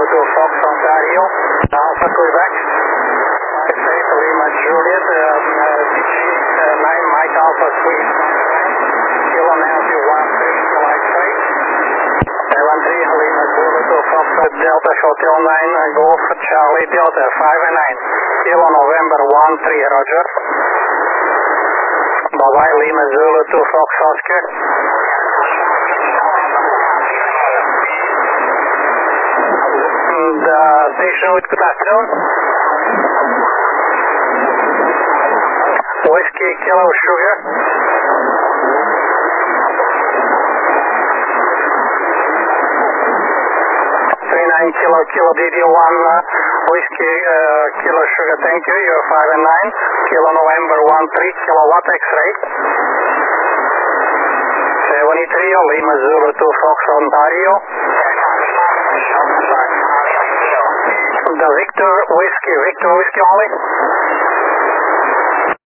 2 Fox Ontario, Alpha Quebec, 58 Lima Juliet, DG 9 Mike Alpha Suite, Kilo Nancy 13 Kilo X-ray, 73 Lima Zulu 2 Fox Delta Hotel 9 Golf Charlie Delta 5 and 9, Kilo November 13 Roger, bye-bye Lima Zulu 2 Fox Oscar. The station with good afternoon. Whiskey Kilo Sugar. 39 Kilo DD1 Whiskey Kilo Sugar, thank you. You're 5 and 9. Kilo November 13 Kilowatt X-ray. 73 Lima Zulu 2 Fox Ontario. The Victor Whiskey only.